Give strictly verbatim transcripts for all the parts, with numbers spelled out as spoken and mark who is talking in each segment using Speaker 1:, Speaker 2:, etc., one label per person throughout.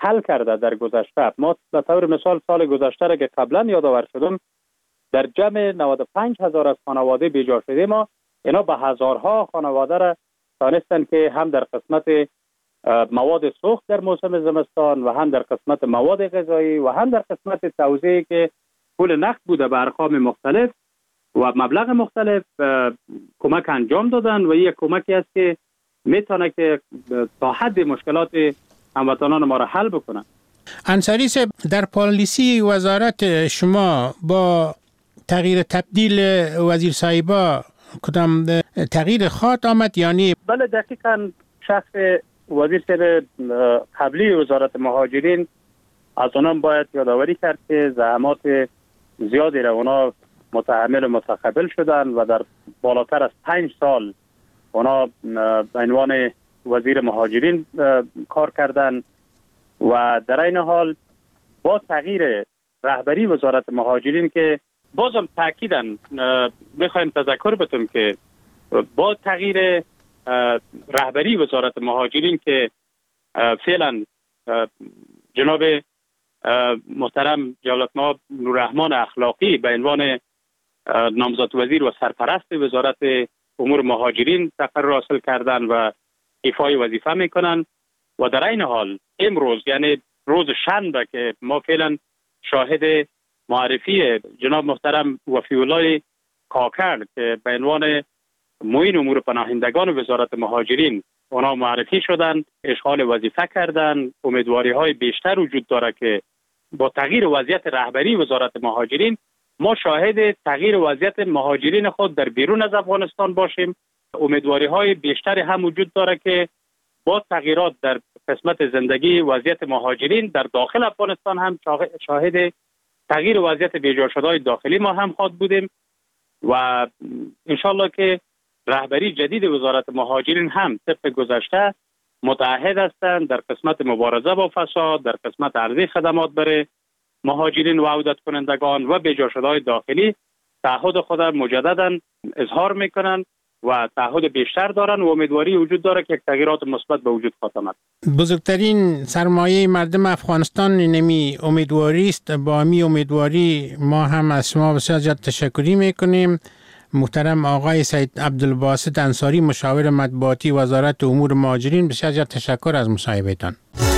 Speaker 1: حل کرده در گذشته. ما به طور مثال سال گذشته را که قبلا یادآور شدم، در جمع نود و پنج هزار از خانواده بیجا شده ما، اینا به هزارها خانواده را دانستن که هم در قسمت مواد سوخت در موسم زمستان و هم در قسمت مواد غذایی و هم در قسمت توزیعی که پول نقد بوده به ارقام مختلف و مبلغ مختلف کمک انجام دادن و یک کمکی است که میتونه که تا حد مشکلات هموطنان ما را حل بکنن.
Speaker 2: انصاری صاحب، در پالیسی وزارت شما با تغییر تبدیل وزیر صاحبا کدام تغییر خاط آمد یعنی؟
Speaker 1: بله دقیقاً شخص وزیر صاحب قبلی وزارت مهاجرین از اونم باید یادآوری کرد که زحمات زیادی را اونا متحمل و متقبل شدن و در بالاتر از پنج سال اونا به عنوان وزیر مهاجرین کار کردن و در این حال با تغییر رهبری وزارت مهاجرین که بازم تاکیداً میخوایم تذکر بدیم که با تغییر رهبری وزارت مهاجرین که فعلا جناب محترم جلالت‌مآب نوررحمان اخلاقی به عنوان نامزد وزیر و سرپرست وزارت امور مهاجرین تقرر حاصل کردن و ایفای وظیفه میکنن و در این حال امروز یعنی روز شنبه که ما فعلا شاهد معرفی جناب محترم وفی‌الله کاکر که به عنوان معین امور پناهندگان وزارت مهاجرین اونا معرفی شدن، اشغال وظیفه کردن. امیدواری های بیشتر وجود داره که با تغییر وضعیت رهبری وزارت مهاجرین ما شاهد تغییر وضعیت مهاجرین خود در بیرون از افغانستان باشیم. امیدواری های بیشتر هم وجود داره که با تغییرات در قسمت زندگی وضعیت مهاجرین در داخل افغانستان هم شاهد تغییر وضعیت بیجا شده‌های داخلی ما هم خواهد بودیم و انشالله که رهبری جدید وزارت مهاجرین هم طبق گذشته متعهد هستند در قسمت مبارزه با فساد، در قسمت عرضه خدمات برای مهاجرین و عودت کنندگان و بیجا شده‌های داخلی تعهد خود مجددا اظهار میکنند و تعهد بیشتر دارن و امیدواری وجود داره که تغییرات مثبت به وجود خواهد آمد.
Speaker 2: بزرگترین سرمایه مردم افغانستان نمی امیدواری است. با می امیدواری ما هم از شما بسیار زیاد تشکری میکنیم. محترم آقای سید عبدالباسط انصاری، مشاور مطبوعاتی وزارت امور مهاجرین، بسیار زیاد تشکر از مصاحبهتان.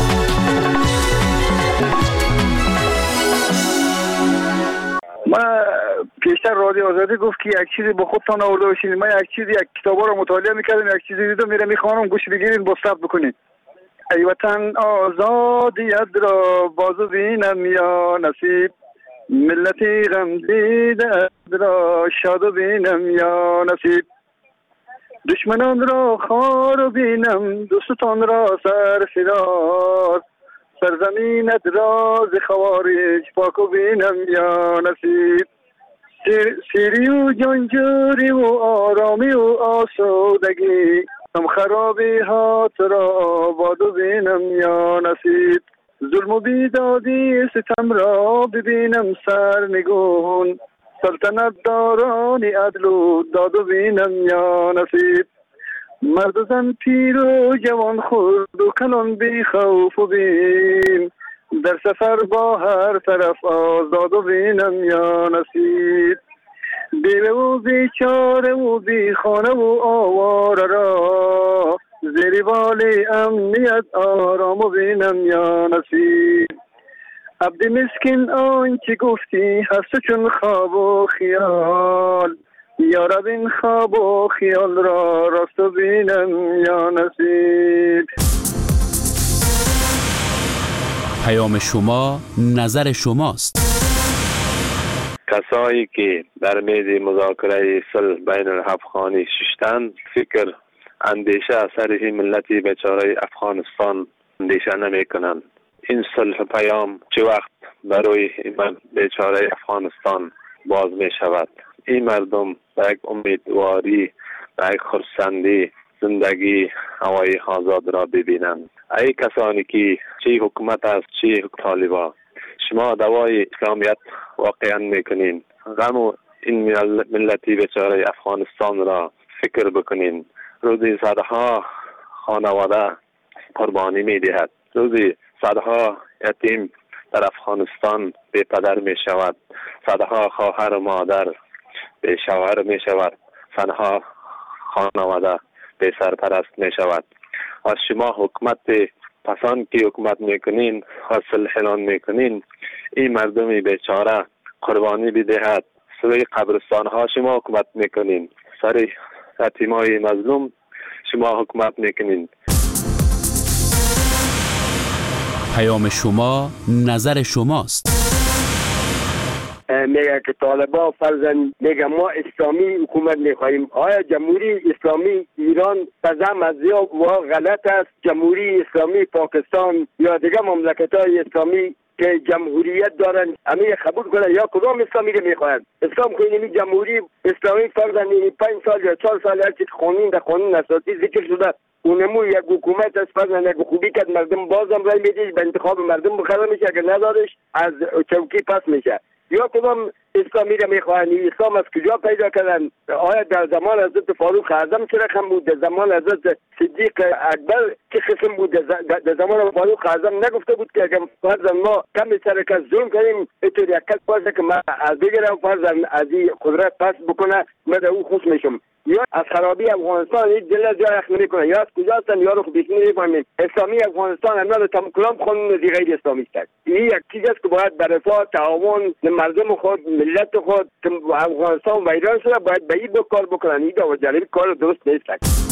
Speaker 3: ما پیشتر رادیو آزادی گفت که یک چیزی با خودتان آورده باشین. من یک چیزی یک کتابا رو مطالعه میکردم، یک چیزی دیدم میره میخوانم، گوش بگیرین با ثبت بکنین. ای وطن آزادیت را بازو بینم یا نصیب، ملتی غم دیده را شادو بینم یا نصیب، دشمنان را خار بینم دوستان را سر فدار، سرزمینت را ز خوارج پاکو بینم یا نصیب، سیری و جنجوری و آرامی و آسودگی، هم خرابی هات را بادو بینم یا نصیب، ظلم و بیدادی ستم را ببینم سرنگون، سلطنت دارانی عدل و دادو بینم یا نصیب، مرد و زن پیر و جوان خرد و کلان بی خوف و بیم، در سفر با هر طرف آزاد و بینم یا نصیب، بیوه و بیچاره و بی خانه و آواره را، زیر بال امنیت آرام و بینم یا نصیب، عبد مسکین آنچه گفتی هست چون خواب و خیال، یا رب این خواب و خیال را راست و بینم یا نصیب.
Speaker 4: پیام شما نظر شماست.
Speaker 5: کسایی که در میز مذاکره صلح بین الافغانی ششتن فکر اندیشه از سر ملت بیچاره افغانستان اندیشه نمی کنند. این صلح پیام چه وقت برای این بیچاره افغانستان باز می شود؟ این مردم به یک امیدواری، به یک خرسندی زندگی هوای آزاد را ببینند. ای کسانی که چه حکومت است چه طالبان، شما دوای اسلامیت واقعا میکنین، غم و این ملتی بیچاره افغانستان را فکر بکنین. روزی صدها خانواده قربانی میدهد. روزی صدها یتیم در افغانستان بی پدر می شود، صدها خواهر و مادر بی شوهر می شود، صدها خانواده بی سرپرست می شود. از شما حکومت پسان که حکومت میکنین، حاصل اعلان میکنین، این مردمی بیچاره قربانی بدهد، سوی قبرستان ها شما حکومت میکنین، سر یتیمای مظلوم شما حکومت میکنین.
Speaker 4: پیام شما نظر شماست.
Speaker 6: میگه که طالبان فرزن میگه ما اسلامی حکومت میخواهیم. آیا جمهوری اسلامی ایران تزم از یا و غلط است؟ جمهوری اسلامی پاکستان یا دیگه مملکت های اسلامی که جمهوریت دارن همه قبول کنن یا کدام اسلامی رو میخواهند؟ اسلام خیلی جمهوری اسلامی فرزن پنج سال یا چهار سال هرچی قانون در قانون اساسی ذکر شده اونمو یک حکومت است، فرزن یک خوبی که مردم بازم رای میده به انتخاب مردم بخره میشه، اگر ندارش از چوکی پس میشه. یا کدام اسلامی را میخواهند؟ اسلام از کجا پیدا کردن؟ آیا در زمان حضرت فاروق اعظم چه رقم بود؟ در زمان حضرت صدیق اکبر چه قسم بود؟ در زمان فاروق اعظم نگفته بود که اگر فرضاً ما کمی سرکت ظلم کنیم اینطور یک کس باشه که ما از بگیرم فرضاً از این قدرت پس بکنه من در او خوش میشم؟ یا از خرابی افغانستان این دل جای اخ نمیکنه، یا از کجا هستن یا رو خب بیشتر نمیفهمیم. اسلامی افغانستان همه تمام کلام قانون دی غیر اسلامی است. این یک چیز است که باید به رفاه تعاون مردم خود ملت خود که افغانستان ویران شده باید به این کار بکنن. این دو جانب کار درست نیست.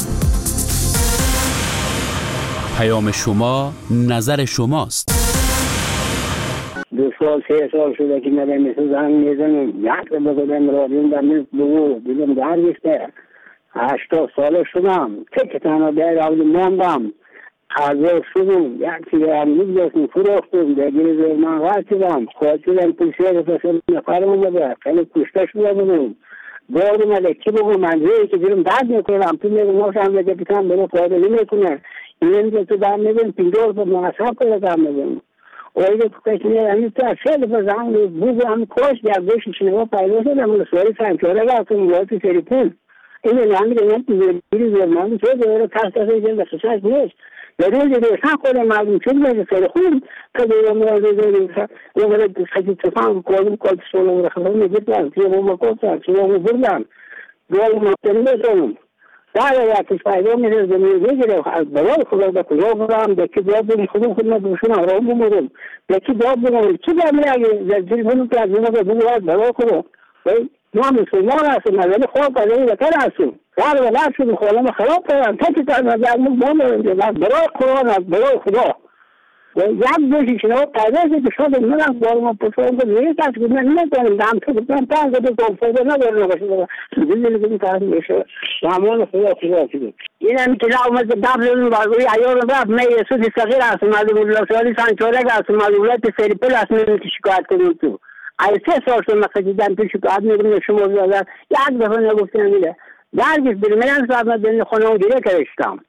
Speaker 4: پیام شما نظر شماست.
Speaker 7: دو سال سه سال شده که من مثل زنگ میزنم، یک رو بگم رادیون در نیست بگو دیدم در بیسته هشتاد ساله شدم تک تنها باید عبد ماندم حضر شدم یک چیز هم میگذاشتم فروختم دیگه زیر من غیر شدم خواهد شدم پوشیه رسل نفرم بده خیلی کشته شده بودم دارم اده چی بگو منزوی که دیرم درد میکنم تو میگم ناشم بگه پیتم برو فایده نمیکنه این که تو در میگم پینجور پر منصب کنه در میگم اویده تو کشنی همی تو اصل بزنگ بوگو همی کش در گوشی شنگا پیدا شد همون سواری سنچاره گا تو مولای سری پول اینه همی دنیم تو بیری زرمانی چه دوره کس کسی جل بخشش نیست در روز دیشن خود مردم چون باید سری خود تا دوره مرازه دوره او برای خیلی تفاهم کلم کل سولم رخصه میگیدن توی بوم کلتن توی بوم بردن دوره مطلی بزنم در یکی فایده میشه زمین میگیره برای خدا به کجا برم به کی جواب بدم خودم خودم بوشون آرام بمونم به کی جواب بدم چی دارم اگه در تلفن تو از اون که بگو برای خدا ما مسلمان هستیم ولی خواب کردیم بهتر هستیم در ولی شد خودم خراب کردم تا که در نظر من بمونم برای قرآن برای خدا یک دوشی شنو پیدا که شد من از بارم پسند نیست از که من نمیتونم دام تو بودم پنج دو کنفرانس ندارم باشه دیدی که کار میشه سامان خدا خدا کنه این هم که اومد دبل باقی ایار رفت من سود صغیر است معلوم الله سالی سانچوره است معلوم الله سری پل است من شکایت کنم تو ای سه سال شد من خدیدم تو شکایت میگم شما زدن یک دفعه نگفتم میله درگیش بریم من صاحب من خونه دیگه کردم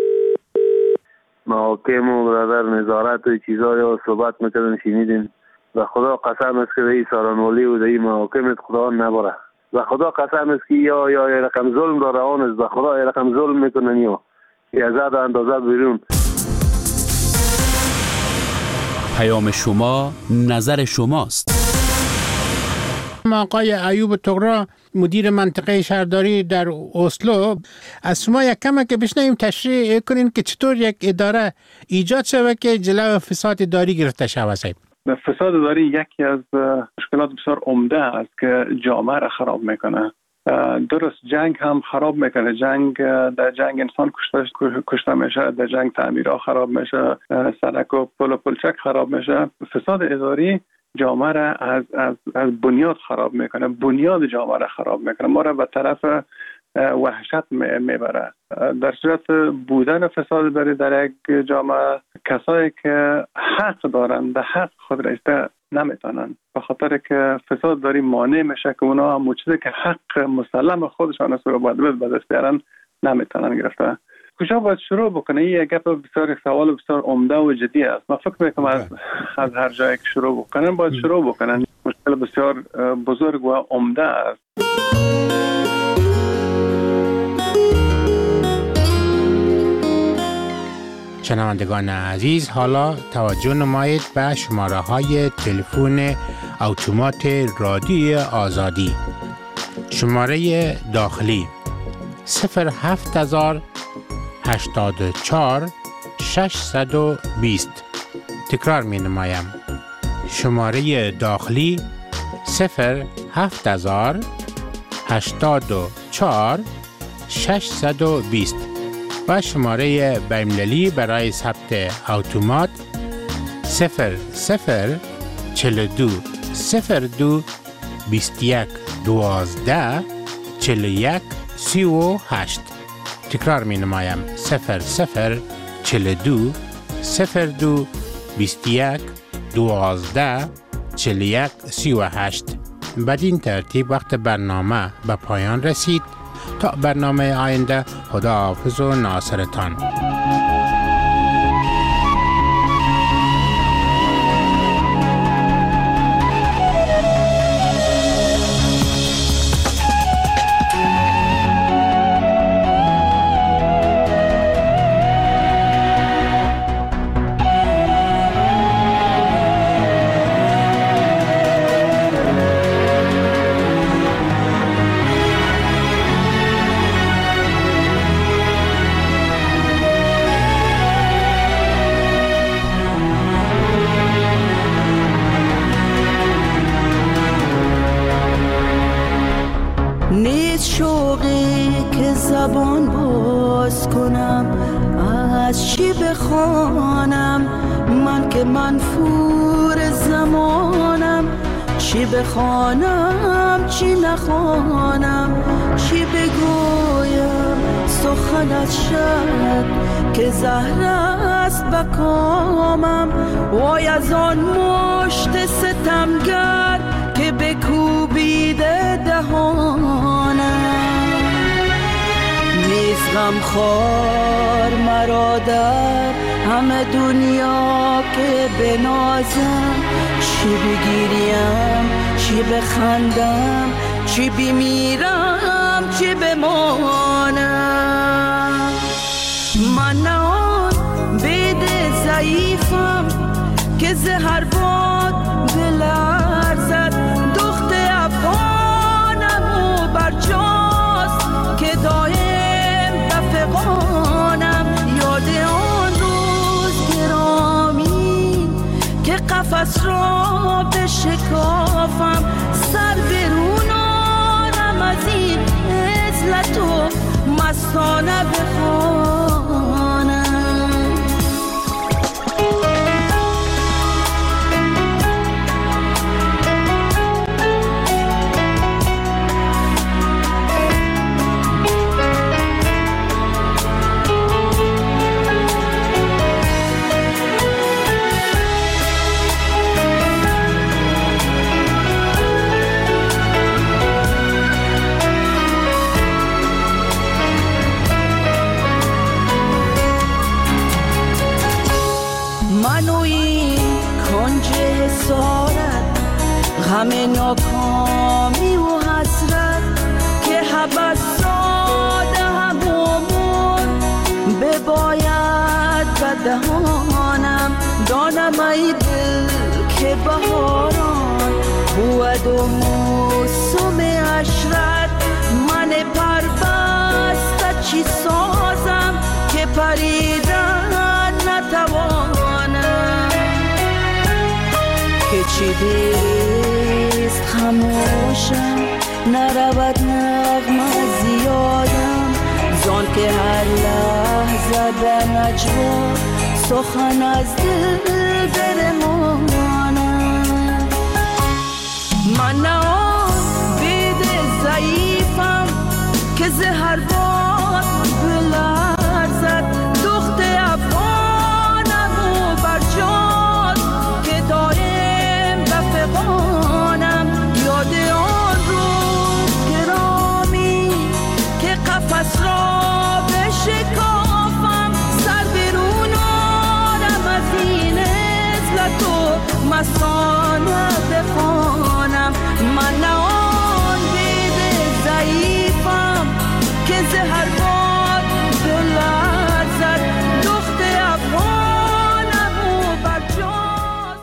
Speaker 5: محاکم و برادر نظارت و چیزایی ها صحبت میکردن شنیدیم و خدا قسم است که این سارانولی و این محاکمت خدا نبره و خدا قسم است که یا یا یا رقم ظلم داره آن است و خدا یا رقم ظلم میکنن یا یا زد اندازت بیرون.
Speaker 4: پیام شما نظر شماست.
Speaker 2: آقای ایوب طغرا مدیر منطقه شهرداری در اسلو از شما یک کم که بشنویم تشریح کنین که چطور یک اداره ایجاد شده که جلو فساد اداری گرفته شود.
Speaker 8: فساد اداری یکی از مشکلات بسیار عمده است که جامعه را خراب میکنه. درست جنگ هم خراب میکنه. جنگ در جنگ انسان کشته کشته میشه، در جنگ تعمیرها خراب میشه، سړک و پل و پلچک خراب میشه. فساد اداری جامعه را از از از بنیاد خراب میکنه، بنیاد جامعه را خراب میکنه، ما را به طرف وحشت میبره. در صورت بودن فساد اداری در یک جامعه کسایی که حق دارن به حق خود رسیده نمیتونن، به خاطر که فساد اداری مانع میشه که اونا هم چیزی که حق مسلم خودشان است رو باید به دست بیارن نمیتونن گرفته. کجا باید شروع بکنه؟ این یک گپ بسیار سوال بسیار عمده و جدی است. من فکر میکنم از از هر جایی که شروع بکنن باید شروع بکنن. مشکل بسیار بزرگ و عمده است.
Speaker 2: شنوندگان عزیز، حالا توجه نمایید به شماره های تلفن اتومات رادیو آزادی. شماره داخلی صفر هفت هزار هشتاد و چهار ششصد و بیست. تکرار می نمایم. شماره داخلی صفر هفت هزار هشتاد و چهار ششصد و بیست و شماره بین‌المللی برای ثبت اتومات صفر صفر چهل و دو صفر دو بیست و یک دوازده چهل و یک سی و هشت. تکرار می نمایم. صفر صفر چهل و دو صفر دو بیست و یک دوازده چهل و یک سی و هشت. بدین ترتیب وقت برنامه به پایان رسید. تا برنامه آینده، خداحافظ و ناصرتان.
Speaker 9: زبان باز کنم از چی بخوانم، من که منفور زمانم. چی بخوانم چی نخوانم، چی بگویم سخن از شب که زهر است بکامم. وای از آن مشت ستمگر که بکوبیده دهانم. نیز غمخوار مرا در همه دنیا که بنازم. چی بگیریم چی بخندم، چی بمیرم چی بمانم. من نه آن بید ضعیفم که زهر باد بلرزد. دخت افغانم و برجاست که دایم بفغانم. یاد آن روز گرامی که قفس را بشکافم، سر برونانم از این عزلت و مستانه بخوانم. غم ناکامی و حسرت که حبس ساده همومون بباید بدهانم. دانم ای دل که بهاران بود و موسم عشرت. من پربسته چی سازم که پریدن نتوانم. که چی دیست خموشم نرود نغمه زیادم. زان که هر لحظه به نجوا سخن از دل برمانم. من نه آن بید ضعیفم که زهر باد بلرزد. دخت افغانم و برجاست که دایم بفغانم. یاد آن روز گرامی که قفس را بشکافم، سر برونانم از این عزلت و مستانه بخوانم. من نه آن بید ضعیفم که زهر